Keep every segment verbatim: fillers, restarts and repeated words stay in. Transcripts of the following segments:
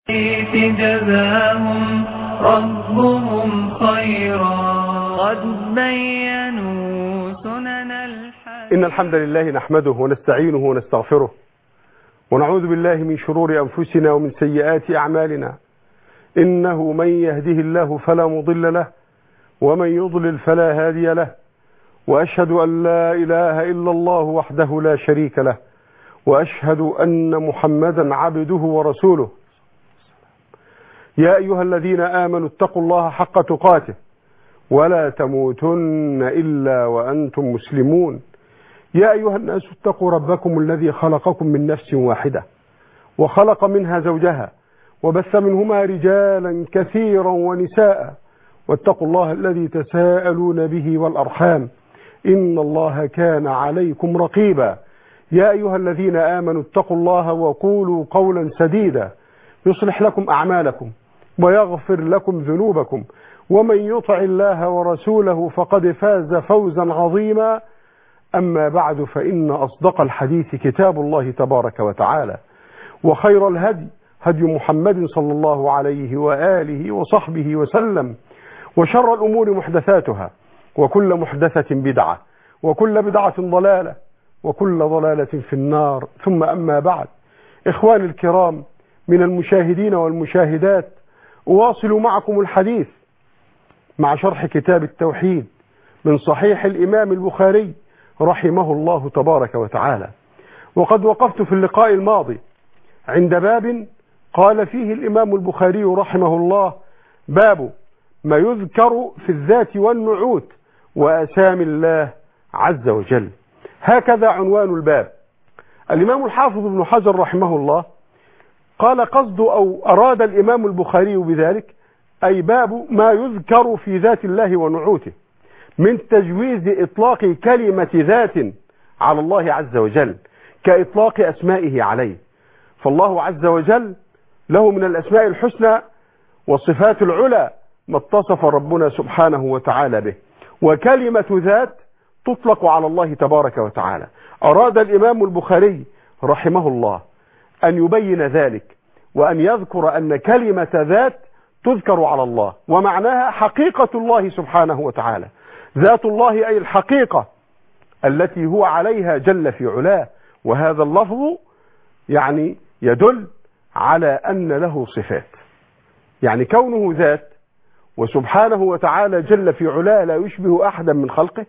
جزاهم ربهم خيرا قد بينوا سنن الحياة. إن الحمد لله نحمده ونستعينه ونستغفره ونعوذ بالله من شرور أنفسنا ومن سيئات أعمالنا. إنه من يهده الله فلا مضل له ومن يضلل فلا هادي له، وأشهد أن لا إله إلا الله وحده لا شريك له، وأشهد أن محمدا عبده ورسوله. يا أيها الذين آمنوا اتقوا الله حق تقاته ولا تموتن إلا وأنتم مسلمون. يا أيها الناس اتقوا ربكم الذي خلقكم من نفس واحدة وخلق منها زوجها وبث منهما رجالا كثيرا ونساء، واتقوا الله الذي تساءلون به والأرحام إن الله كان عليكم رقيبا. يا أيها الذين آمنوا اتقوا الله وقولوا قولا سديدا يصلح لكم أعمالكم ويغفر لكم ذنوبكم، ومن يطع الله ورسوله فقد فاز فوزا عظيما. أما بعد، فإن أصدق الحديث كتاب الله تبارك وتعالى، وخير الهدي هدي محمد صلى الله عليه وآله وصحبه وسلم، وشر الأمور محدثاتها، وكل محدثة بدعة، وكل بدعة ضلالة، وكل ضلالة في النار. ثم أما بعد، إخواني الكرام من المشاهدين والمشاهدات، أواصل معكم الحديث مع شرح كتاب التوحيد من صحيح الإمام البخاري رحمه الله تبارك وتعالى. وقد وقفت في اللقاء الماضي عند باب قال فيه الإمام البخاري رحمه الله: باب ما يذكر في الذات والنعوت وأسامي الله عز وجل. هكذا عنوان الباب. الإمام الحافظ ابن حجر رحمه الله قال قصد أو أراد الإمام البخاري بذلك أي باب ما يذكر في ذات الله ونعوته، من تجويز إطلاق كلمة ذات على الله عز وجل كإطلاق أسمائه عليه. فالله عز وجل له من الأسماء الحسنى والصفات العلى ما اتصف ربنا سبحانه وتعالى به، وكلمة ذات تطلق على الله تبارك وتعالى. أراد الإمام البخاري رحمه الله أن يبين ذلك، وأن يذكر أن كلمة ذات تذكر على الله، ومعناها حقيقة الله سبحانه وتعالى. ذات الله أي الحقيقة التي هو عليها جل في علاه. وهذا اللفظ يعني يدل على أن له صفات، يعني كونه ذات وسبحانه وتعالى جل في علاه لا يشبه أحدا من خلقه،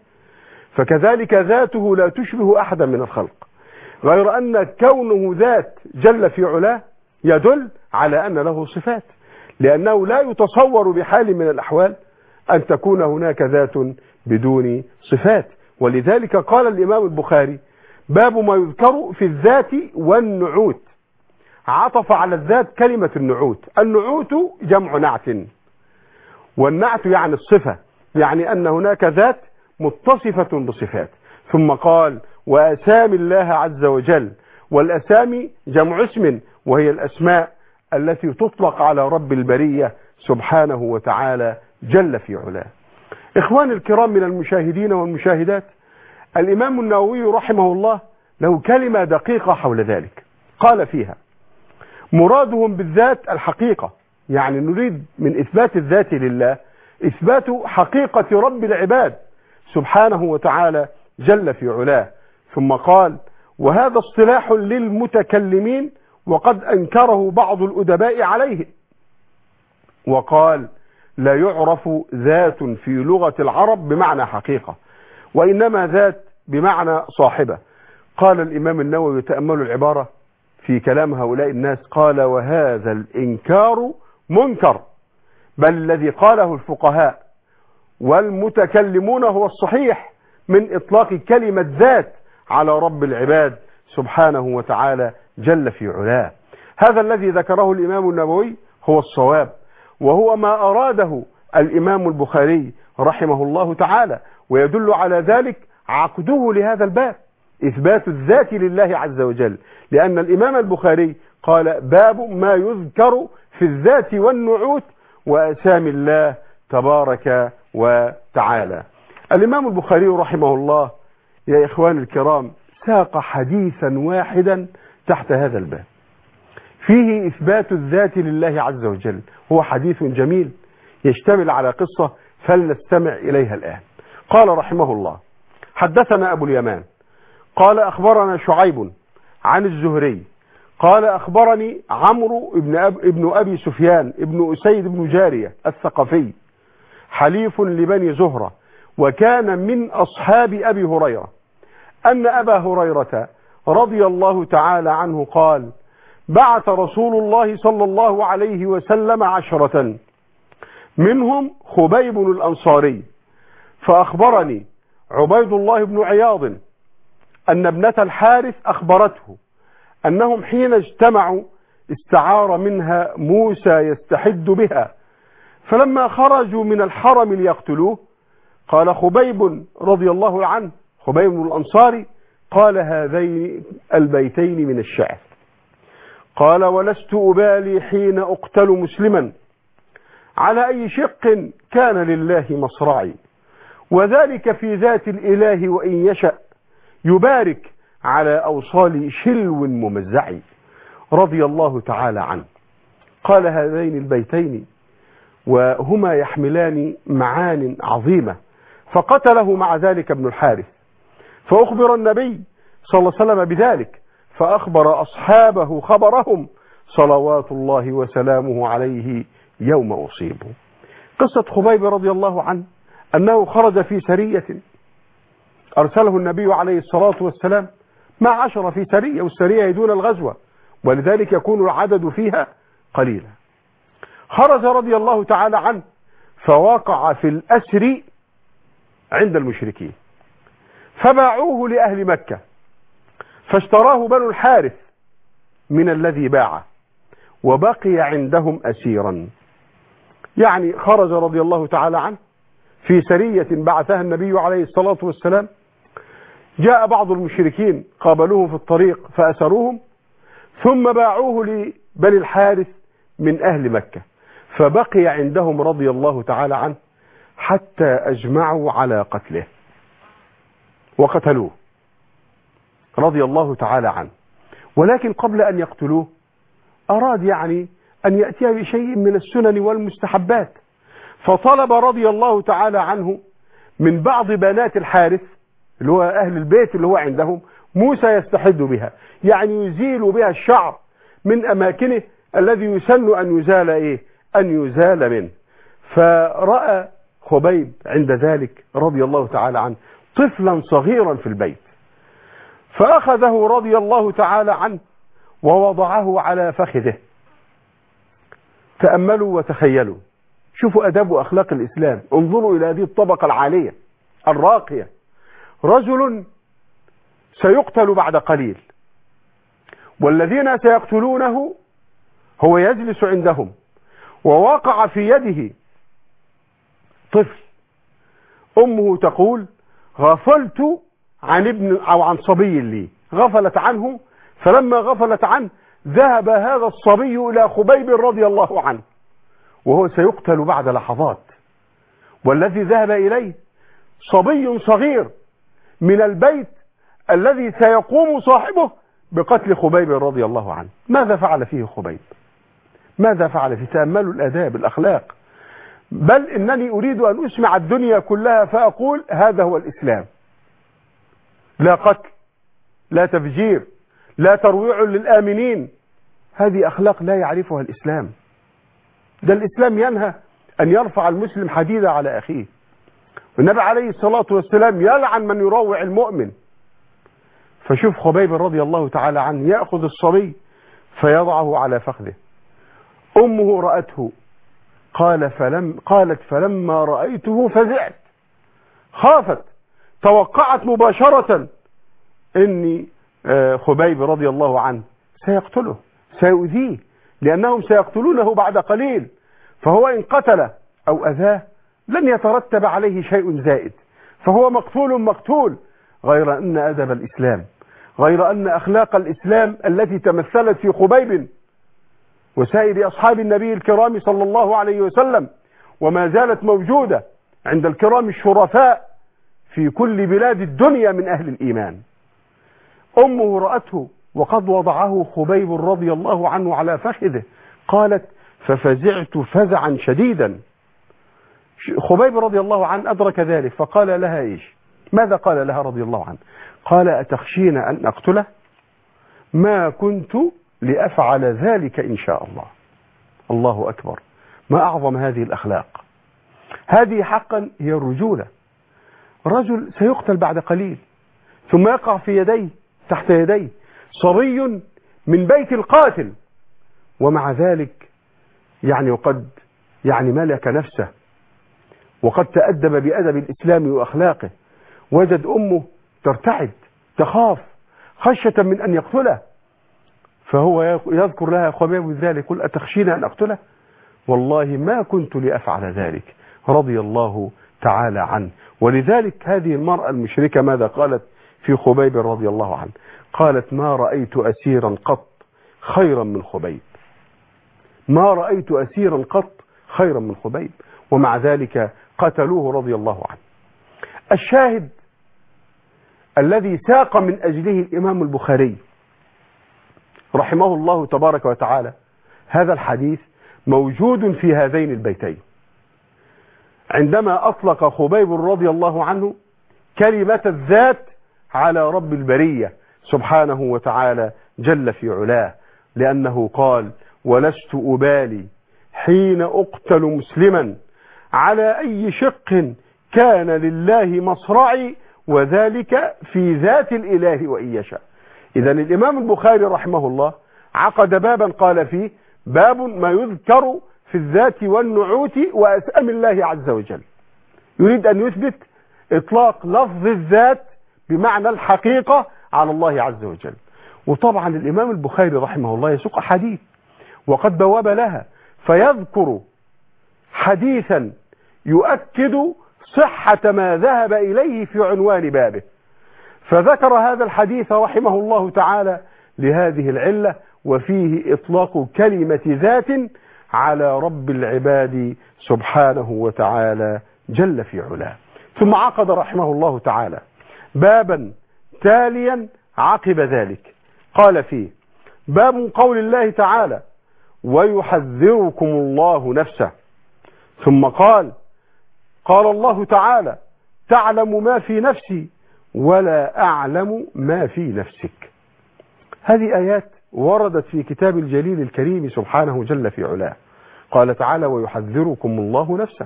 فكذلك ذاته لا تشبه أحدا من الخلق، غير أن كونه ذات جل في علاه يدل على أن له صفات، لأنه لا يتصور بحال من الأحوال أن تكون هناك ذات بدون صفات. ولذلك قال الإمام البخاري: باب ما يذكر في الذات والنعوت. عطف على الذات كلمة النعوت. النعوت جمع نعت، والنعت يعني الصفة، يعني أن هناك ذات متصفة بصفات. ثم قال: وأسامي الله عز وجل. والأسامي جمع اسم، وهي الأسماء التي تطلق على رب البرية سبحانه وتعالى جل في علاه. إخواني الكرام من المشاهدين والمشاهدات، الإمام النووي رحمه الله له كلمة دقيقة حول ذلك. قال فيها: مرادهم بالذات الحقيقة، يعني نريد من إثبات الذات لله إثبات حقيقة رب العباد سبحانه وتعالى جل في علاه. ثم قال: وهذا اصطلاح للمتكلمين وقد أنكره بعض الأدباء عليه. وقال: لا يعرف ذات في لغة العرب بمعنى حقيقة، وإنما ذات بمعنى صاحبة. قال الإمام النووي: تأملوا العبارة في كلام هؤلاء الناس، قال: وهذا الإنكار منكر، بل الذي قاله الفقهاء والمتكلمون هو الصحيح من إطلاق كلمة ذات على رب العباد سبحانه وتعالى جل في علاه. هذا الذي ذكره الإمام النووي هو الصواب، وهو ما أراده الإمام البخاري رحمه الله تعالى، ويدل على ذلك عقده لهذا الباب، إثبات الذات لله عز وجل، لأن الإمام البخاري قال: باب ما يذكر في الذات والنعوت وأسامي الله تبارك وتعالى. الإمام البخاري رحمه الله يا إخوان الكرام ساق حديثا واحدا تحت هذا الباب فيه إثبات الذات لله عز وجل. هو حديث جميل يشتمل على قصة فلنستمع إليها الآن. قال رحمه الله: حدثنا أبو اليمان قال أخبرنا شعيب عن الزهري قال أخبرني عمرو بن, أب ابن أبي سفيان ابن أسيد بن جارية الثقفي حليف لبني زهرة وكان من أصحاب أبي هريرة أن أبا هريرة رضي الله تعالى عنه قال: بعث رسول الله صلى الله عليه وسلم عشرة منهم خبيب الأنصاري، فأخبرني عبيد الله بن عياض أن ابنة الحارث أخبرته أنهم حين اجتمعوا استعار منها موسى يستحد بها، فلما خرجوا من الحرم ليقتلوه قال خبيب رضي الله عنه، خبيب الأنصاري، قال هذين البيتين من الشعر، قال: ولست أبالي حين أقتل مسلما على أي شق كان لله مصرعي، وذلك في ذات الإله وإن يشأ يبارك على أوصال شلو ممزع، رضي الله تعالى عنه. قال هذين البيتين وهما يحملان معان عظيمة، فقتله مع ذلك ابن الحارث، فأخبر النبي صلى الله عليه وسلم بذلك، فأخبر أصحابه خبرهم صلوات الله وسلامه عليه يوم أصيبه. قصة خبيب رضي الله عنه أنه خرج في سرية أرسله النبي عليه الصلاة والسلام مع عشرة في سرية، والسرية دون الغزوة، ولذلك يكون العدد فيها قليلا. خرج رضي الله تعالى عنه فوقع في الأسر عند المشركين، فباعوه لأهل مكة، فاشتراه بنو الحارث من الذي باعه، وبقي عندهم أسيرا. يعني خرج رضي الله تعالى عنه في سرية بعثها النبي عليه الصلاة والسلام، جاء بعض المشركين قابلوه في الطريق فأسروهم، ثم باعوه لبني الحارث من أهل مكة، فبقي عندهم رضي الله تعالى عنه حتى أجمعوا على قتله وقتلوه رضي الله تعالى عنه. ولكن قبل أن يقتلوه أراد يعني أن يأتي بشيء من السنن والمستحبات، فطلب رضي الله تعالى عنه من بعض بنات الحارث اللي هو أهل البيت اللي هو عندهم موسى يستحد بها، يعني يزيل بها الشعر من أماكنه الذي يسن أن يزال إيه؟ أن يزال منه. فرأى خبيب عند ذلك رضي الله تعالى عنه طفلا صغيرا في البيت، فأخذه رضي الله تعالى عنه ووضعه على فخذه. تأملوا وتخيلوا، شوفوا أداب وأخلاق الإسلام، انظروا إلى هذه الطبقة العالية الراقية، رجل سيقتل بعد قليل، والذين سيقتلونه هو يجلس عندهم، ووقع في يده طفل. أمه تقول: غفلت عن ابن أو عن صبي لي، غفلت عنه، فلما غفلت عنه ذهب هذا الصبي إلى خبيب رضي الله عنه وهو سيقتل بعد لحظات، والذي ذهب إليه صبي صغير من البيت الذي سيقوم صاحبه بقتل خبيب رضي الله عنه. ماذا فعل فيه خبيب؟ ماذا فعل فيه؟ تأملوا الآداب الأخلاق. بل إنني أريد أن أسمع الدنيا كلها فأقول هذا هو الإسلام: لا قتل، لا تفجير، لا ترويع للآمنين. هذه أخلاق لا يعرفها الإسلام. ده الإسلام ينهى أن يرفع المسلم حديدا على أخيه. النبي عليه الصلاة والسلام يلعن من يروع المؤمن. فشوف خبيب رضي الله تعالى عنه يأخذ الصبي فيضعه على فخذه. أمه رأته، قال فلم قالت فلما رأيته فزعت، خافت، توقعت مباشرة إني خبيب رضي الله عنه سيقتله، سيؤذيه، لأنهم سيقتلونه بعد قليل، فهو إن قتل أو أذاه لن يترتب عليه شيء زائد، فهو مقتول مقتول. غير أن أدب الإسلام، غير أن أخلاق الإسلام التي تمثلت في خبيب وسائر أصحاب النبي الكرام صلى الله عليه وسلم، وما زالت موجودة عند الكرام الشرفاء في كل بلاد الدنيا من أهل الإيمان. أمه رأته وقد وضعه خبيب رضي الله عنه على فخذه. قالت ففزعت فزعا شديدا. خبيب رضي الله عنه أدرك ذلك فقال لها إيش؟ ماذا قال لها رضي الله عنه؟ قال أتخشين أن أقتله؟ ما كنت لأفعل ذلك إن شاء الله. الله أكبر، ما أعظم هذه الأخلاق. هذه حقا هي الرجولة. رجل سيقتل بعد قليل ثم يقع في يديه تحت يديه صبي من بيت القاتل، ومع ذلك يعني وقد يعني ملك نفسه وقد تأدب بأدب الإسلام وأخلاقه. وجد أمه ترتعد تخاف خشية من أن يقتله، فهو يذكر لها خبيب ذلك قل أتخشين أن أقتله؟ والله ما كنت لأفعل ذلك رضي الله تعالى عنه. ولذلك هذه المرأة المشركة ماذا قالت في خبيب رضي الله عنه؟ قالت ما رأيت أسيرا قط خيرا من خبيب، ما رأيت أسيرا قط خيرا من خبيب، ومع ذلك قتلوه رضي الله عنه. الشاهد الذي ساق من أجله الإمام البخاري رحمه الله تبارك وتعالى هذا الحديث موجود في هذين البيتين، عندما أطلق خبيب رضي الله عنه كلمة الذات على رب البرية سبحانه وتعالى جل في علاه، لأنه قال ولست أبالي حين أقتل مسلما على أي شق كان لله مصرعي وذلك في ذات الإله وإن يشاء. إذا الإمام البخاري رحمه الله عقد بابا قال فيه باب ما يذكر في الذات والنعوت وأسأم الله عز وجل. يريد أن يثبت إطلاق لفظ الذات بمعنى الحقيقة على الله عز وجل. وطبعا الإمام البخاري رحمه الله يسوق حديث وقد بواب لها، فيذكر حديثا يؤكد صحة ما ذهب إليه في عنوان بابه، فذكر هذا الحديث رحمه الله تعالى لهذه العلة، وفيه إطلاق كلمة ذات على رب العباد سبحانه وتعالى جل في علاه. ثم عقد رحمه الله تعالى بابا تاليا عقب ذلك قال فيه باب قول الله تعالى ويحذركم الله نفسه. ثم قال قال الله تعالى تعلم ما في نفسي ولا أعلم ما في نفسك. هذه آيات وردت في كتاب الجليل الكريم سبحانه جل في علاه. قال تعالى ويحذركم الله نفسه.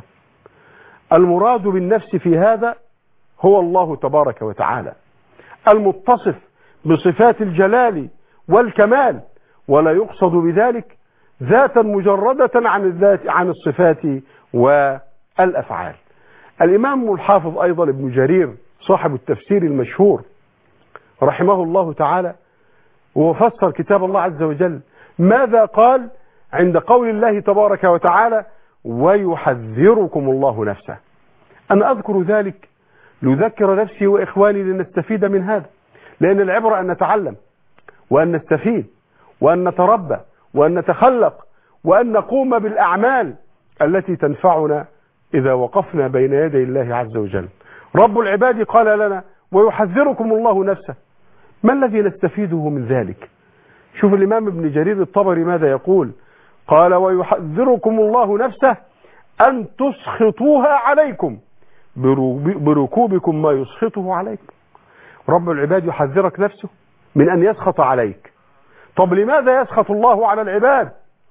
المراد بالنفس في هذا هو الله تبارك وتعالى المتصف بصفات الجلال والكمال، ولا يقصد بذلك ذاتا مجردة عن الذات عن الصفات والأفعال. الإمام الحافظ أيضا ابن جرير صاحب التفسير المشهور رحمه الله تعالى وفسر كتاب الله عز وجل ماذا قال عند قول الله تبارك وتعالى ويحذركم الله نفسه. أنا أذكر ذلك لذكر نفسي وإخواني لنستفيد من هذا، لأن العبرة أن نتعلم وأن نستفيد وأن نتربى وأن نتخلق وأن نقوم بالأعمال التي تنفعنا إذا وقفنا بين يدي الله عز وجل. رب العباد قال لنا ويحذركم الله نفسه. ما الذي نستفيده من ذلك؟ شوف الإمام ابن جرير الطبري ماذا يقول. قال ويحذركم الله نفسه أن تسخطوها عليكم بركوبكم ما يسخطه عليكم. رب العباد يحذرك نفسه من أن يسخط عليك. طب لماذا يسخط الله على العباد؟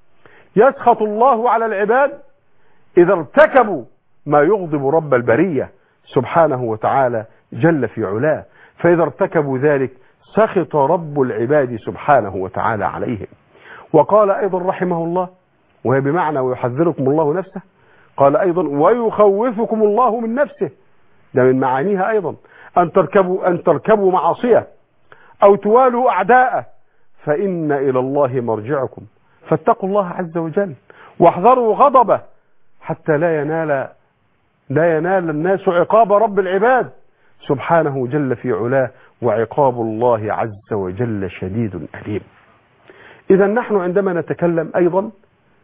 يسخط الله على العباد إذا ارتكبوا ما يغضب رب البرية سبحانه وتعالى جل في علاه، فإذا ارتكبوا ذلك سخط رب العباد سبحانه وتعالى عليهم. وقال أيضا رحمه الله وهي بمعنى ويحذركم الله نفسه، قال أيضا ويخوفكم الله من نفسه. ده من معانيها أيضا أن تركبوا أن تركبوا معاصيه أو توالوا أعداءه فإن إلى الله مرجعكم، فاتقوا الله عز وجل واحذروا غضبه حتى لا ينال لا ينال الناس عقاب رب العباد سبحانه جل في علاه، وعقاب الله عز وجل شديد أليم. إذا نحن عندما نتكلم أيضا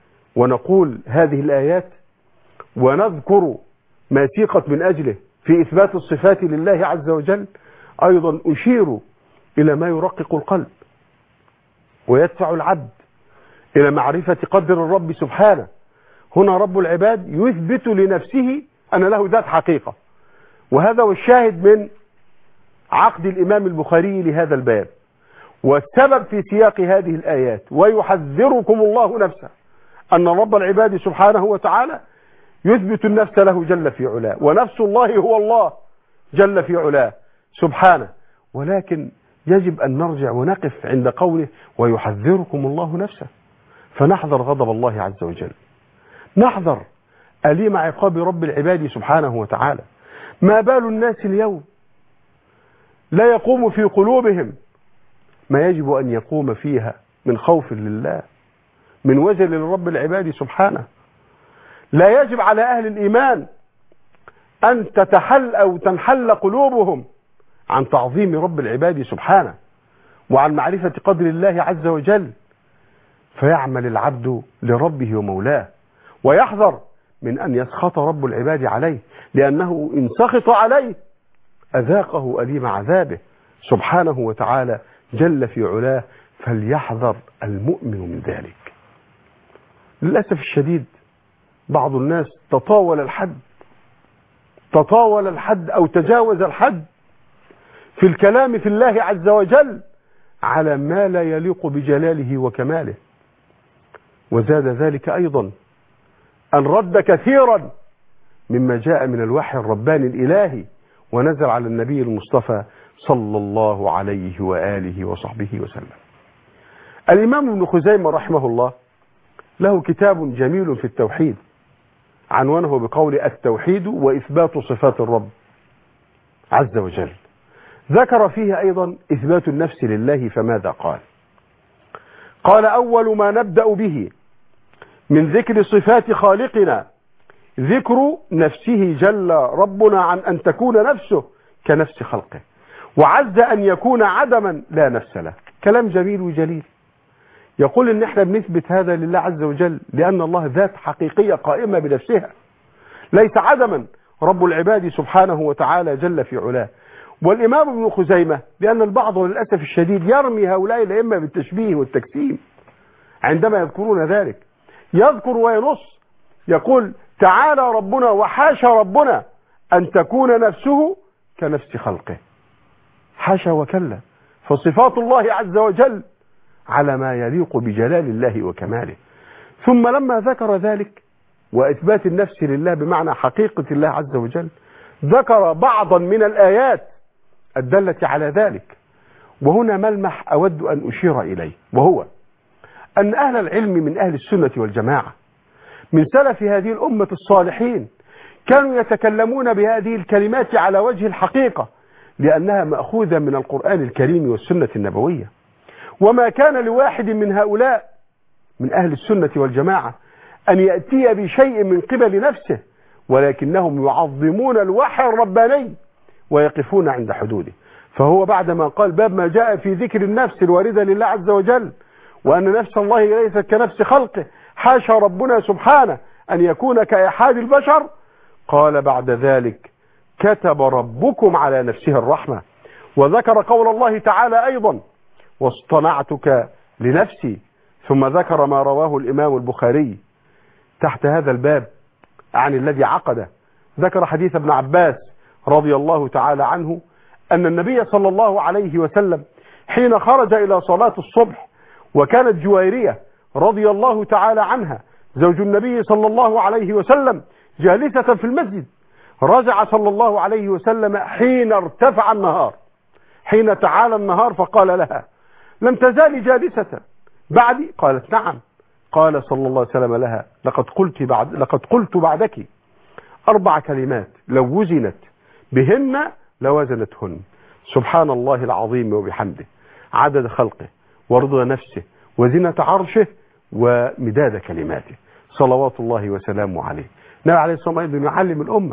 ونقول هذه الآيات ونذكر ما سيقت من أجله في إثبات الصفات لله عز وجل، أيضا أشير إلى ما يرقق القلب ويدفع العبد إلى معرفة قدر الرب سبحانه. هنا رب العباد يثبت لنفسه أن له ذات حقيقة، وهذا هو الشاهد من عقد الإمام البخاري لهذا الباب، والسبب في سياق هذه الآيات: ويحذركم الله نفسه، أن رب العباد سبحانه وتعالى يثبت النفس له جل في علاه، ونفس الله هو الله جل في علاه سبحانه. ولكن يجب أن نرجع ونقف عند قوله ويحذركم الله نفسه، فنحذر غضب الله عز وجل، نحذر أليم عقاب رب العباد سبحانه وتعالى. ما بال الناس اليوم لا يقوم في قلوبهم ما يجب أن يقوم فيها من خوف لله، من وجل لرب العباد سبحانه. لا يجب على أهل الإيمان أن تتحل أو تنحل قلوبهم عن تعظيم رب العباد سبحانه وعن معرفة قدر الله عز وجل، فيعمل العبد لربه ومولاه، ويحذر من أن يسخط رب العباد عليه، لأنه إن سخط عليه أذاقه أليم عذابه سبحانه وتعالى جل في علاه، فليحذر المؤمن من ذلك. للأسف الشديد بعض الناس تطاول الحد تطاول الحد أو تجاوز الحد في الكلام في الله عز وجل على ما لا يليق بجلاله وكماله، وزاد ذلك أيضا أن رد كثيرا مما جاء من الوحي الرباني الإلهي ونزل على النبي المصطفى صلى الله عليه وآله وصحبه وسلم. الإمام ابن خزيمة رحمه الله له كتاب جميل في التوحيد عنوانه بقول التوحيد وإثبات صفات الرب عز وجل. ذكر فيه أيضا إثبات النفس لله، فماذا قال؟ قال: أول ما نبدأ به من ذكر صفات خالقنا ذكر نفسه جل ربنا عن أن تكون نفسه كنفس خلقه، وعز أن يكون عدما لا نفس له. كلام جميل وجليل، يقول إن احنا بنثبت هذا لله عز وجل لأن الله ذات حقيقية قائمة بنفسها، ليس عدما رب العباد سبحانه وتعالى جل في علاه. والإمام ابن خزيمة، لأن البعض للأسف الشديد يرمي هؤلاء الأئمة بالتشبيه والتجسيم عندما يذكرون ذلك، يذكر وينص يقول: تعالى ربنا وحاشا ربنا أن تكون نفسه كنفس خلقه. حاشا وكلا، فصفات الله عز وجل على ما يليق بجلال الله وكماله. ثم لما ذكر ذلك وإثبات النفس لله بمعنى حقيقة الله عز وجل، ذكر بعضا من الآيات الدالة على ذلك. وهنا ملمح أود أن أشير إليه، وهو أن أهل العلم من أهل السنة والجماعة من سلف هذه الأمة الصالحين كانوا يتكلمون بهذه الكلمات على وجه الحقيقة، لأنها مأخوذة من القرآن الكريم والسنة النبوية. وما كان لواحد من هؤلاء من أهل السنة والجماعة أن يأتي بشيء من قبل نفسه، ولكنهم يعظمون الوحي الرباني ويقفون عند حدوده. فهو بعدما قال باب ما جاء في ذكر النفس الواردة لله عز وجل وأن نفس الله ليست كنفس خلقه، حاشا ربنا سبحانه أن يكون كأحد البشر، قال بعد ذلك: كتب ربكم على نفسه الرحمة. وذكر قول الله تعالى أيضا: واصطنعتك لنفسي. ثم ذكر ما رواه الإمام البخاري تحت هذا الباب عن الذي عقده، ذكر حديث ابن عباس رضي الله تعالى عنه أن النبي صلى الله عليه وسلم حين خرج إلى صلاة الصبح، وكانت جويرية رضي الله تعالى عنها زوج النبي صلى الله عليه وسلم جالسة في المسجد، رجع صلى الله عليه وسلم حين ارتفع النهار، حين تعالى النهار، فقال لها: لم تزالي جالسة بعدي؟ قالت: نعم. قال صلى الله عليه وسلم لها: لقد قلت بعد لقد قلت بعدك أربع كلمات لو وزنت بهن لوزنتهن: سبحان الله العظيم وبحمده، عدد خلقه ورضا نفسه وزنة عرشه ومداد كلماته، صلوات الله وسلامه عليه. النبي عليه الصلاة والسلام يعلم الأمة.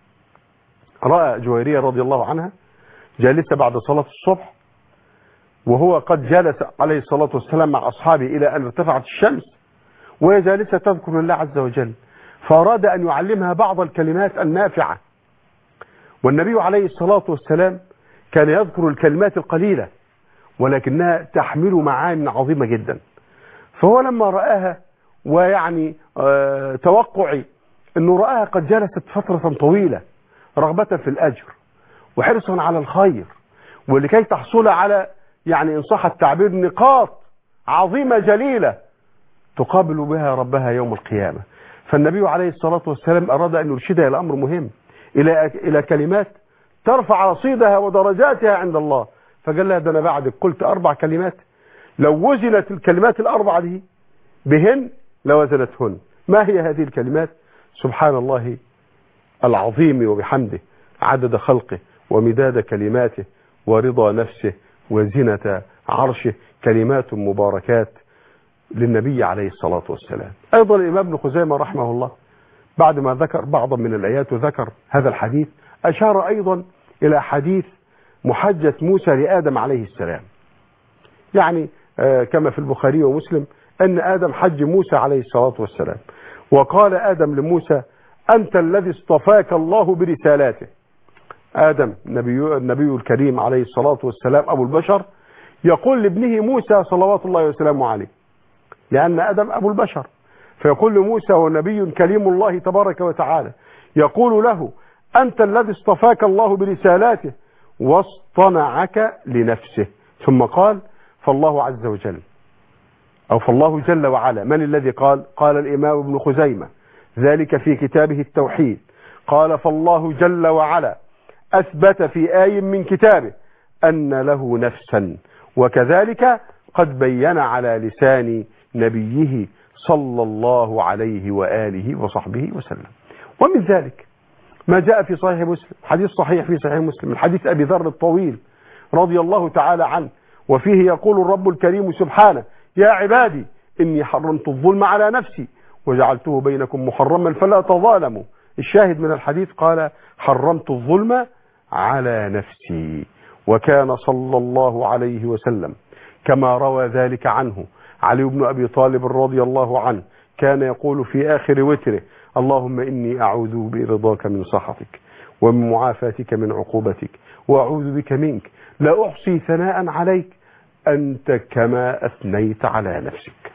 رأى جويرية رضي الله عنها جالسة بعد صلاة الصبح، وهو قد جلس عليه الصلاة والسلام مع أصحابه إلى أن ارتفعت الشمس، وهي جالسة تذكر الله عز وجل، فأراد أن يعلمها بعض الكلمات النافعة. والنبي عليه الصلاة والسلام كان يذكر الكلمات القليلة ولكنها تحمل معاني عظيمة جدا. فهو لما رآها ويعني آه توقعي أنه رآها قد جلست فترة طويلة رغبة في الأجر وحرصا على الخير، ولكي تحصل على يعني إن صح التعبير نقاط عظيمة جليلة تقابل بها ربها يوم القيامة. فالنبي عليه الصلاة والسلام أراد أن يرشدها إلى أمر مهم، إلى إلى كلمات ترفع رصيدها ودرجاتها عند الله. فقال لها ده أنا بعدك قلت أربع كلمات لو وزنت الكلمات الأربعة دي بهن لوزنتهن. ما هي هذه الكلمات؟ سبحان الله العظيم وبحمده عدد خلقه ومداد كلماته ورضا نفسه وزنة عرشه، كلمات مباركات للنبي عليه الصلاة والسلام. أيضا الإمام ابن خزيمة رحمه الله بعد ما ذكر بعضا من الآيات وذكر هذا الحديث أشار أيضا إلى حديث محجة موسى لآدم عليه السلام، يعني آه كما في البخاري ومسلم أن آدم حج موسى عليه الصلاة والسلام، وقال آدم لموسى أنت الذي اصطفاك الله برسالاته. آدم النبي, النبي الكريم عليه الصلاة والسلام أبو البشر يقول لابنه موسى صلوات الله وسلامه عليه، لأن آدم أبو البشر، فيقول لموسى ونبي كليم الله تبارك وتعالى يقول له أنت الذي اصطفاك الله برسالاته واصطنعك لنفسه. ثم قال فالله عز وجل أو فالله جل وعلا. من الذي قال؟ قال الإمام ابن خزيمة ذلك في كتابه التوحيد، قال فالله جل وعلا أثبت في آي من كتابه أن له نفسا، وكذلك قد بين على لسان نبيه صلى الله عليه وآله وصحبه وسلم. ومن ذلك ما جاء في صحيح مسلم، حديث صحيح في صحيح مسلم، الحديث أبي ذر الطويل رضي الله تعالى عنه، وفيه يقول الرب الكريم سبحانه يا عبادي إني حرمت الظلم على نفسي وجعلته بينكم محرما فلا تظالموا. الشاهد من الحديث قال حرمت الظلم على نفسي. وكان صلى الله عليه وسلم كما روى ذلك عنه علي بن أبي طالب رضي الله عنه كان يقول في آخر وتره اللهم إني أعوذ برضاك من سخطك ومن معافاتك من عقوبتك وأعوذ بك منك لا أحصي ثناء عليك أنت كما أثنيت على نفسك.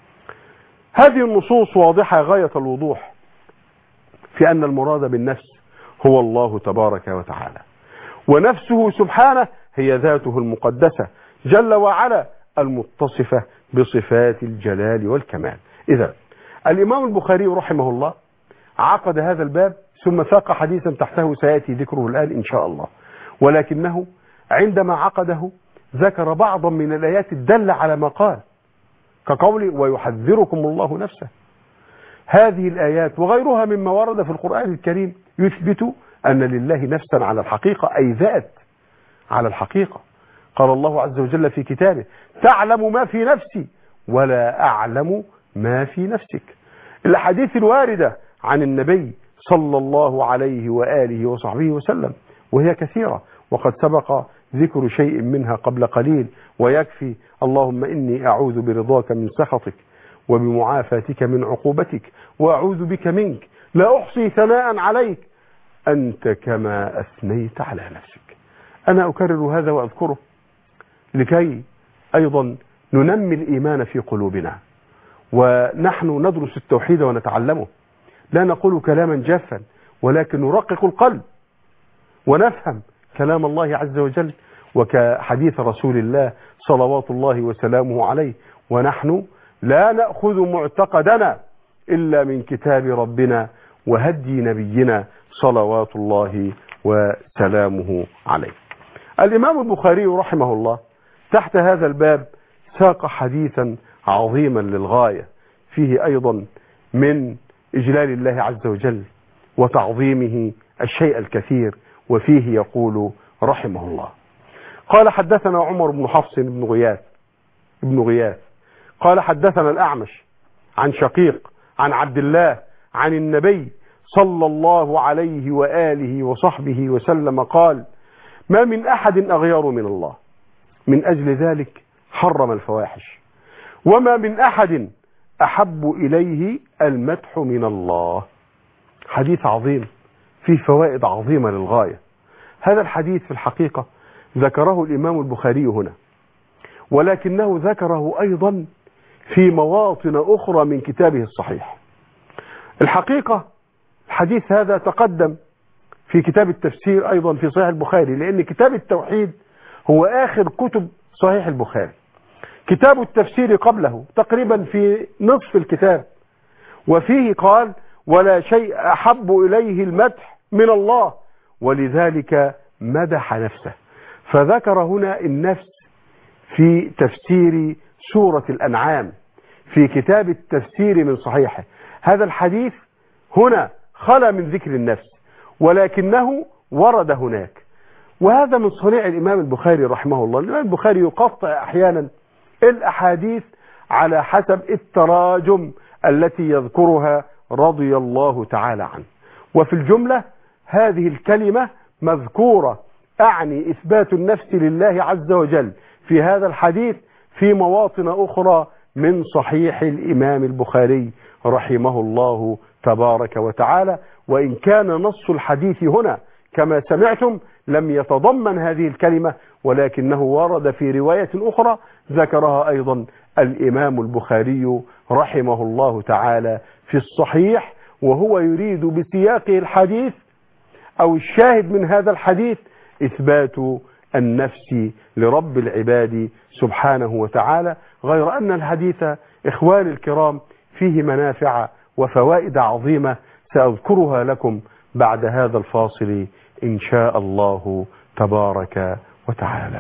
هذه النصوص واضحة غاية الوضوح في أن المراد بالنفس هو الله تبارك وتعالى، ونفسه سبحانه هي ذاته المقدسة جل وعلا المتصفة بصفات الجلال والكمال. إذا الإمام البخاري رحمه الله عقد هذا الباب ثم ساق حديثا تحته سيأتي ذكره الآن إن شاء الله، ولكنه عندما عقده ذكر بعضا من الآيات الدالة على ما قال، كقوله ويحذركم الله نفسه. هذه الآيات وغيرها مما ورد في القرآن الكريم يثبت أن لله نفسا على الحقيقة، أي ذات على الحقيقة. قال الله عز وجل في كتابه تعلم ما في نفسي ولا أعلم ما في نفسك. الحديث الواردة عن النبي صلى الله عليه وآله وصحبه وسلم وهي كثيرة، وقد سبق ذكر شيء منها قبل قليل ويكفي. اللهم إني أعوذ برضاك من سخطك وبمعافاتك من عقوبتك وأعوذ بك منك لا أحصي ثناء عليك أنت كما أثنيت على نفسك. أنا أكرر هذا وأذكره لكي أيضا ننمي الإيمان في قلوبنا، ونحن ندرس التوحيد ونتعلمه، لا نقول كلاما جافا ولكن نرقق القلب ونفهم كلام الله عز وجل وكحديث رسول الله صلوات الله وسلامه عليه، ونحن لا نأخذ معتقدنا إلا من كتاب ربنا وهدي نبينا صلوات الله وسلامه عليه. الإمام البخاري رحمه الله تحت هذا الباب ساق حديثا عظيما للغاية فيه أيضا من إجلال الله عز وجل وتعظيمه الشيء الكثير، وفيه يقول رحمه الله قال حدثنا عمر بن حفص بن غياث ابن غياث قال حدثنا الأعمش عن شقيق عن عبد الله عن النبي صلى الله عليه وآله وصحبه وسلم قال ما من أحد أغير من الله من أجل ذلك حرم الفواحش، وما من أحد أحب إليه المدح من الله. حديث عظيم فيه فوائد عظيمة للغاية. هذا الحديث في الحقيقة ذكره الإمام البخاري هنا ولكنه ذكره أيضا في مواطن أخرى من كتابه الصحيح. الحقيقة الحديث هذا تقدم في كتاب التفسير أيضا في صحيح البخاري، لأن كتاب التوحيد هو آخر كتب صحيح البخاري. كتاب التفسير قبله تقريبا في نصف الكتاب، وفيه قال: ولا شيء أحب إليه المدح من الله، ولذلك مدح نفسه. فذكر هنا النفس في تفسير سورة الأنعام في كتاب التفسير من صحيحه. هذا الحديث هنا خلا من ذكر النفس، ولكنه ورد هناك، وهذا من صنيع الإمام البخاري رحمه الله. الإمام البخاري يقطع أحيانا الأحاديث على حسب التراجم التي يذكرها رضي الله تعالى عنه. وفي الجملة هذه الكلمة مذكورة، أعني إثبات النفس لله عز وجل في هذا الحديث في مواطن أخرى من صحيح الإمام البخاري رحمه الله تبارك وتعالى. وإن كان نص الحديث هنا كما سمعتم لم يتضمن هذه الكلمة، ولكنه ورد في رواية أخرى ذكرها أيضا الإمام البخاري رحمه الله تعالى في الصحيح، وهو يريد بسياقه الحديث أو الشاهد من هذا الحديث إثبات النفس لرب العباد سبحانه وتعالى. غير أن الحديث إخواني الكرام فيه منافع وفوائد عظيمة سأذكرها لكم بعد هذا الفاصل إن شاء الله تبارك وتعالى.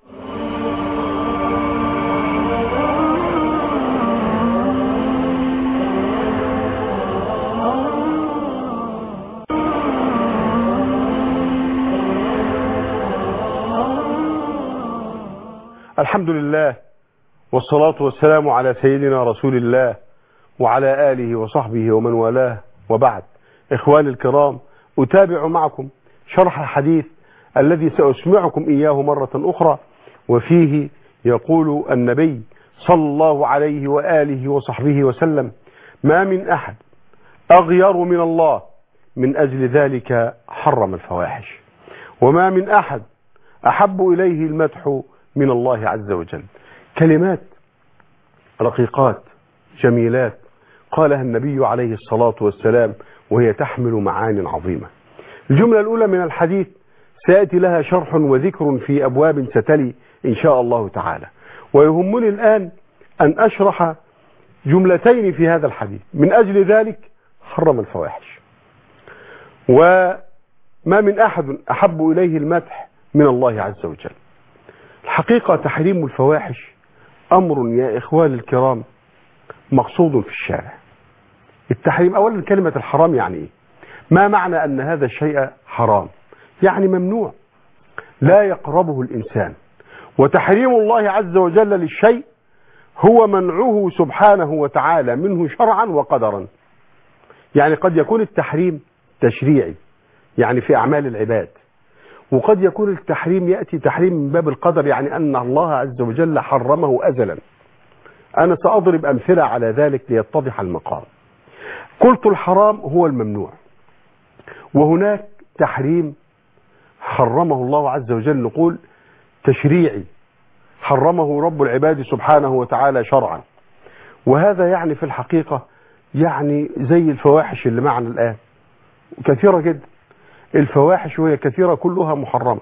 الحمد لله والصلاة والسلام على سيدنا رسول الله وعلى آله وصحبه ومن والاه، وبعد. إخواني الكرام، أتابع معكم شرح الحديث الذي سأسمعكم إياه مرة أخرى، وفيه يقول النبي صلى الله عليه وآله وصحبه وسلم: ما من أحد أغير من الله من أجل ذلك حرم الفواحش، وما من أحد أحب إليه المدح من الله عز وجل. كلمات رقيقات جميلات قالها النبي عليه الصلاة والسلام، وهي تحمل معان عظيمة. الجملة الأولى من الحديث سيأتي لها شرح وذكر في أبواب ستلي إن شاء الله تعالى، ويهمني الآن أن أشرح جملتين في هذا الحديث. من أجل ذلك حرم الفواحش، وما من أحد أحب إليه المدح من الله عز وجل. الحقيقة تحريم الفواحش أمر يا إخواني الكرام مقصود في الشارع. التحريم أولا، كلمة الحرام يعني إيه؟ ما معنى أن هذا الشيء حرام؟ يعني ممنوع لا يقربه الإنسان. وتحريم الله عز وجل للشيء هو منعه سبحانه وتعالى منه شرعا وقدرا. يعني قد يكون التحريم تشريعي يعني في أعمال العباد، وقد يكون التحريم يأتي تحريم من باب القدر، يعني أن الله عز وجل حرمه أزلا. أنا سأضرب أمثلة على ذلك ليتضح المقام. قلت الحرام هو الممنوع، وهناك تحريم حرمه الله عز وجل نقول تشريعي، حرمه رب العباد سبحانه وتعالى شرعا. وهذا يعني في الحقيقة يعني زي الفواحش اللي معنا الآن كثيرة جدا. الفواحش وهي كثيرة كلها محرمة.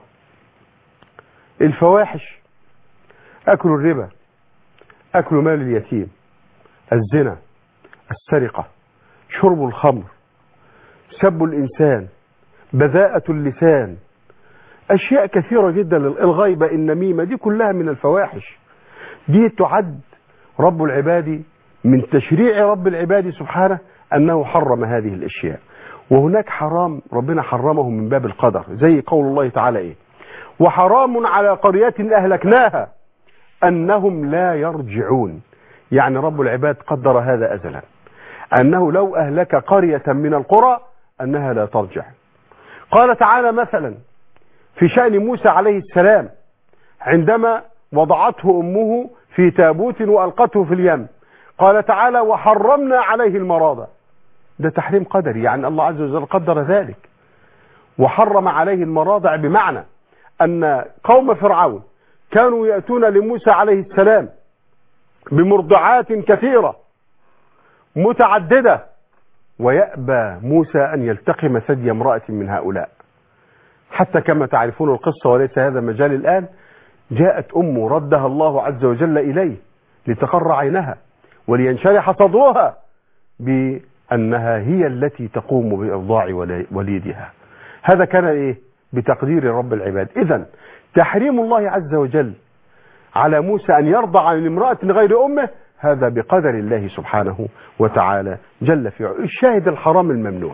الفواحش أكل الربا، أكل مال اليتيم، الزنا، السرقة، شرب الخمر، سب الإنسان، بذاءة اللسان، أشياء كثيرة جدا، الغيبة، النميمة، دي كلها من الفواحش. دي تعد رب العباد من تشريع رب العباد سبحانه أنه حرم هذه الأشياء. وهناك حرام ربنا حرمه من باب القدر، زي قول الله تعالى إيه: وحرام على قرية أهلكناها أنهم لا يرجعون. يعني رب العباد قدر هذا أزلا، أنه لو أهلك قرية من القرى أنها لا ترجع. قال تعالى مثلا في شأن موسى عليه السلام عندما وضعته أمه في تابوت وألقته في اليم، قال تعالى: وحرمنا عليه المراضع. ده تحريم قدري، يعني الله عز وجل قدر ذلك وحرم عليه المراضع، بمعنى أن قوم فرعون كانوا يأتون لموسى عليه السلام بمرضعات كثيرة متعددة، ويأبى موسى أن يلتقم ثدي امرأة من هؤلاء، حتى كما تعرفون القصة وليس هذا مجال الآن. جاءت أم ردها الله عز وجل إليه لتقر عينها ولينشرح صدرها بأنها هي التي تقوم بإرضاع وليدها. هذا كان إيه؟ بتقدير رب العباد. إذن تحريم الله عز وجل على موسى أن يرضع من امرأة غير أمه هذا بقدر الله سبحانه وتعالى جل في علاه. الشاهد الحرام الممنوع.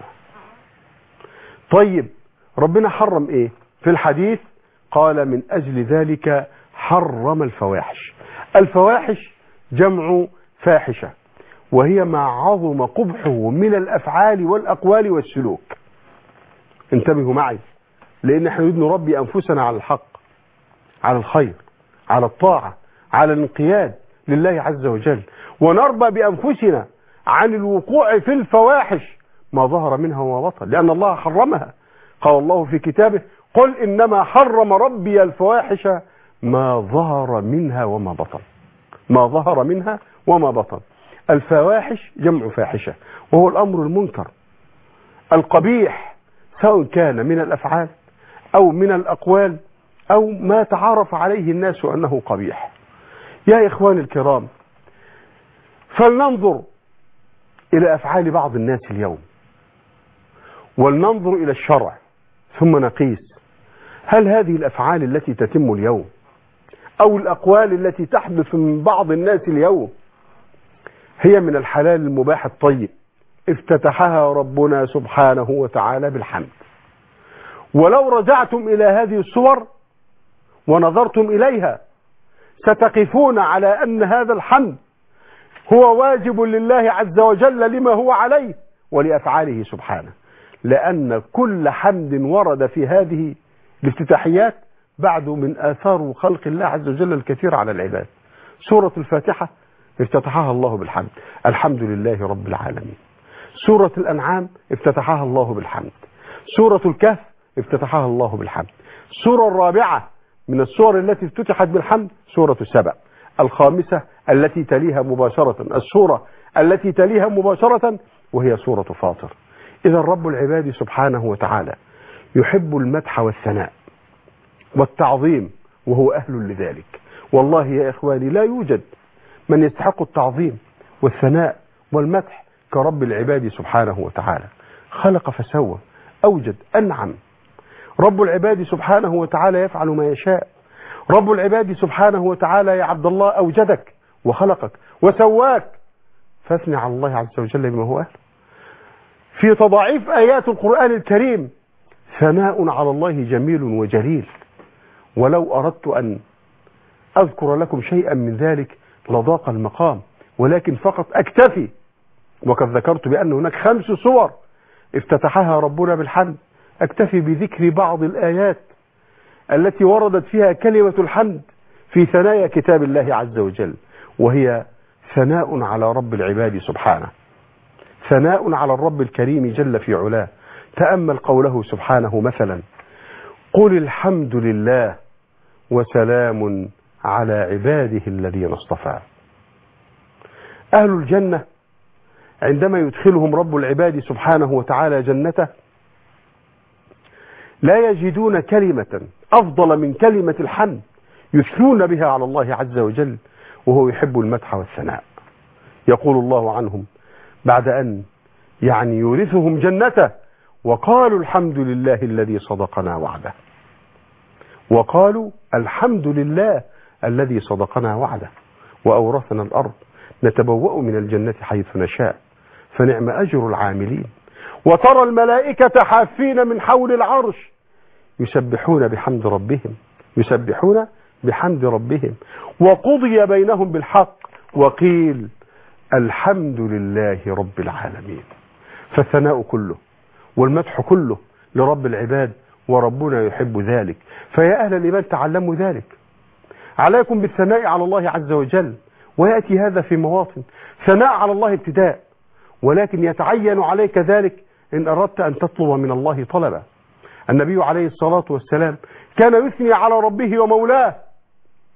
طيب ربنا حرم إيه في الحديث؟ قال من أجل ذلك حرم الفواحش. الفواحش جمع فاحشة، وهي ما عظم قبحه من الأفعال والأقوال والسلوك. انتبهوا معي، لأن احنا نريد نربي أنفسنا على الحق، على الخير، على الطاعة، على الانقياد لله عز وجل، ونربى بأنفسنا عن الوقوع في الفواحش ما ظهر منها وما بطن، لأن الله حرمها. قال الله في كتابه قل إنما حرم ربي الفواحش ما ظهر منها وما بطن. ما ظهر منها وما بطن. الفواحش جمع فاحشة، وهو الأمر المنكر القبيح، سواء كان من الأفعال أو من الأقوال أو ما تعارف عليه الناس أنه قبيح. يا إخواني الكرام، فلننظر إلى أفعال بعض الناس اليوم، ولننظر إلى الشرع، ثم نقيس هل هذه الأفعال التي تتم اليوم أو الأقوال التي تحدث من بعض الناس اليوم هي من الحلال المباح الطيب افتتحها ربنا سبحانه وتعالى بالحمد. ولو رجعتم إلى هذه الصور ونظرتم إليها ستقفون على أن هذا الحمد هو واجب لله عز وجل لما هو عليه ولأفعاله سبحانه، لأن كل حمد ورد في هذه الافتتاحيات بعد من آثار خلق الله عز وجل الكثير على العباد. سورة الفاتحة افتتحها الله بالحمد، الحمد لله رب العالمين. سورة الأنعام افتتحها الله بالحمد. سورة الكهف افتتحها الله بالحمد. السورة الرابعة من السور التي افتتحت بالحمد سورة السبع. الخامسة التي تليها مباشرة السورة التي تليها مباشرة وهي سورة فاطر. إذا رب العباد سبحانه وتعالى يحب المدح والثناء والتعظيم وهو أهل لذلك. والله يا إخواني لا يوجد من يستحق التعظيم والثناء والمدح كرب العباد سبحانه وتعالى. خلق فسوى، أوجد، أنعم. رب العباد سبحانه وتعالى يفعل ما يشاء. رب العباد سبحانه وتعالى يا عبد الله أوجدك وخلقك وسواك، فاثني على الله عز وجل بما هو أهل. في تضاعيف آيات القرآن الكريم ثناء على الله جميل وجليل، ولو أردت أن أذكر لكم شيئا من ذلك لضاق المقام، ولكن فقط أكتفي. وقد ذكرت بأن هناك خمس صور افتتحها ربنا بالحمد، أكتفي بذكر بعض الآيات التي وردت فيها كلمة الحمد في ثنايا كتاب الله عز وجل، وهي ثناء على رب العباد سبحانه، ثناء على الرب الكريم جل في علاه. تأمل قوله سبحانه مثلا: قل الحمد لله وسلام على عباده الذين اصطفى. أهل الجنة عندما يدخلهم رب العباد سبحانه وتعالى جنته لا يجدون كلمة أفضل من كلمة الحمد يثنون بها على الله عز وجل، وهو يحب المدح والثناء. يقول الله عنهم بعد أن يعني يورثهم جنته: وقالوا الحمد لله الذي صدقنا وعده. وقالوا الحمد لله الذي صدقنا وعده وأورثنا الأرض نتبوأ من الجنة حيث نشاء فنعم أجر العاملين. وترى الملائكة حافين من حول العرش يسبحون بحمد ربهم يسبحون بحمد ربهم وقضي بينهم بالحق وقيل الحمد لله رب العالمين. فالثناء كله والمدح كله لرب العباد، وربنا يحب ذلك. فيا أهل الإيمان تعلموا ذلك. عليكم بالثناء على الله عز وجل، ويأتي هذا في مواطن. ثناء على الله ابتداء، ولكن يتعين عليك ذلك إن أردت أن تطلب من الله طلبا. النبي عليه الصلاة والسلام كان يثني على ربه ومولاه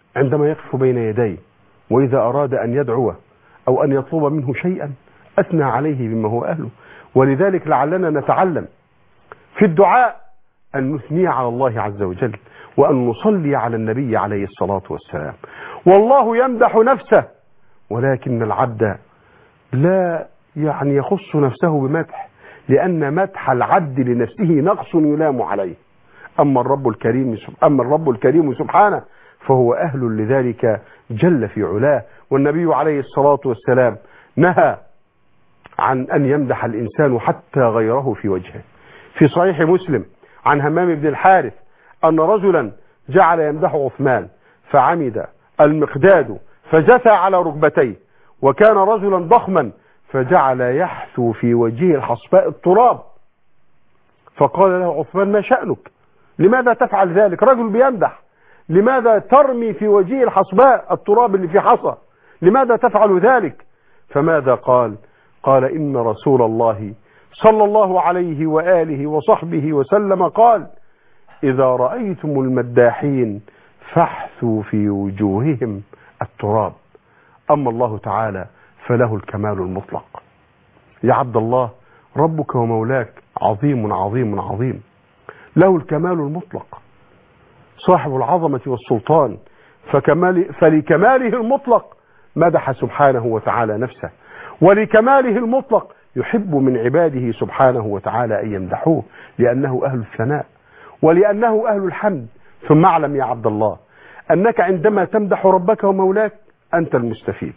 عندما يقف بين يديه وإذا أراد أن يدعوه أو أن يطلب منه شيئا أثنى عليه بما هو أهله. ولذلك لعلنا نتعلم في الدعاء أن نثني على الله عز وجل وأن نصلي على النبي عليه الصلاة والسلام. والله يمدح نفسه، ولكن العبد لا يعني يخص نفسه بمدح، لأن مدح العبد لنفسه نقص يلام عليه. أما الرب الكريم أما الرب الكريم سبحانه فهو أهل لذلك جل في علاه. والنبي عليه الصلاة والسلام نهى عن أن يمدح الإنسان حتى غيره في وجهه. في صحيح مسلم عن همام بن الحارث أن رجلا جعل يمدح عثمان فعمد المقداد فجثى على ركبتيه، وكان رجلا ضخما فجعل يحثو في وجهه الحصباء التراب، فقال له عثمان ما شأنك؟ لماذا تفعل ذلك؟ رجل بيمدح، لماذا ترمي في وجهه الحصباء التراب اللي في حصى؟ لماذا تفعل ذلك؟ فماذا قال؟ قال إن رسول الله صلى الله عليه وآله وصحبه وسلم قال إذا رأيتم المداحين فاحثوا في وجوههم التراب. أما الله تعالى فله الكمال المطلق. يا عبد الله، ربك ومولاك عظيم عظيم عظيم، له الكمال المطلق، صاحب العظمة والسلطان، فكمال فلكماله المطلق مدح سبحانه وتعالى نفسه، ولكماله المطلق يحب من عباده سبحانه وتعالى أن يمدحوه، لأنه أهل الثناء ولأنه أهل الحمد. ثم اعلم يا عبد الله أنك عندما تمدح ربك ومولاك أنت المستفيد.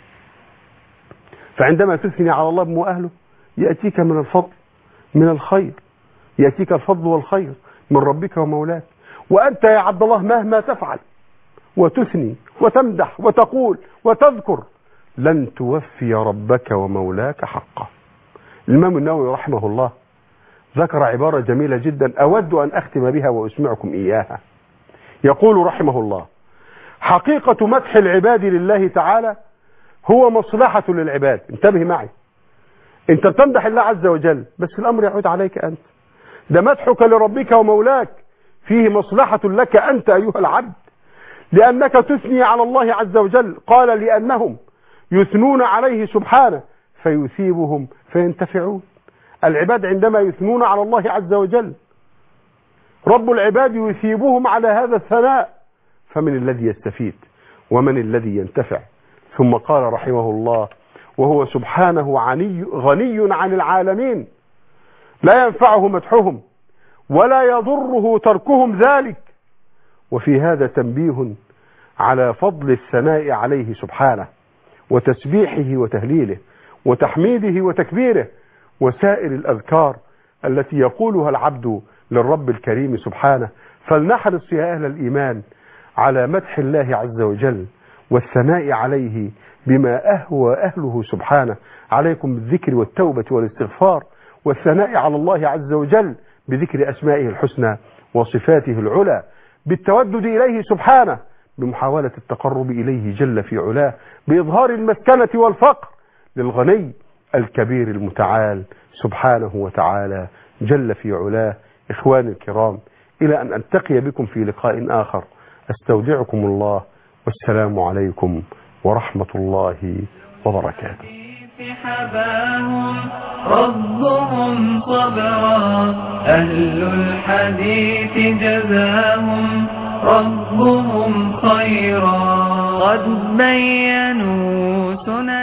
فعندما تثني على الله بما أهله يأتيك من الفضل من الخير، يأتيك الفضل والخير من ربك ومولاك. وأنت يا عبد الله مهما تفعل وتثني وتمدح وتقول وتذكر لن توفي ربك ومولاك حقه. الإمام النووي رحمه الله ذكر عبارة جميلة جدا أود أن أختم بها وأسمعكم إياها. يقول رحمه الله حقيقة مدح العباد لله تعالى هو مصلحة للعباد. انتبه معي، انت بتمدح الله عز وجل بس الأمر يعود عليك أنت. ده مدحك لربك ومولاك فيه مصلحة لك أنت أيها العبد، لأنك تثني على الله عز وجل. قال لأنهم يثنون عليه سبحانه فيثيبهم فينتفعون. العباد عندما يثنون على الله عز وجل رب العباد يثيبهم على هذا الثناء، فمن الذي يستفيد ومن الذي ينتفع؟ ثم قال رحمه الله وهو سبحانه عني غني عن العالمين لا ينفعه مدحهم ولا يضره تركهم ذلك. وفي هذا تنبيه على فضل الثناء عليه سبحانه وتسبيحه وتهليله وتحميده وتكبيره وسائر الأذكار التي يقولها العبد للرب الكريم سبحانه. فلنحرص يا أهل الإيمان على مدح الله عز وجل والثناء عليه بما أهوى أهله سبحانه. عليكم بالذكر والتوبة والاستغفار والثناء على الله عز وجل بذكر أسمائه الحسنى وصفاته العلى، بالتودد إليه سبحانه، بمحاولة التقرب إليه جل في علاه، بإظهار المسكنة والفقر للغني الكبير المتعال سبحانه وتعالى جل في علاه. إخواني الكرام، إلى أن ألتقي بكم في لقاء آخر أستودعكم الله، والسلام عليكم ورحمة الله وبركاته. حباهم ربهم صبرا أهل الحديث جزاهم ربهم خيرا قد بينوا سنن